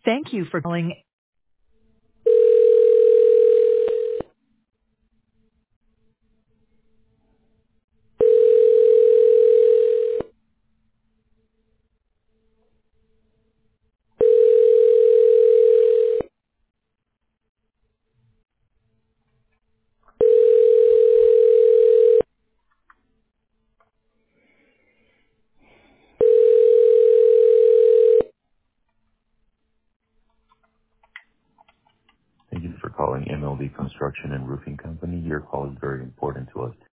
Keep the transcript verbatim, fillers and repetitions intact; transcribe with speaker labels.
Speaker 1: Thank you for calling.
Speaker 2: Thank you for calling M L D Construction and Roofing Company. Your call is very important to us.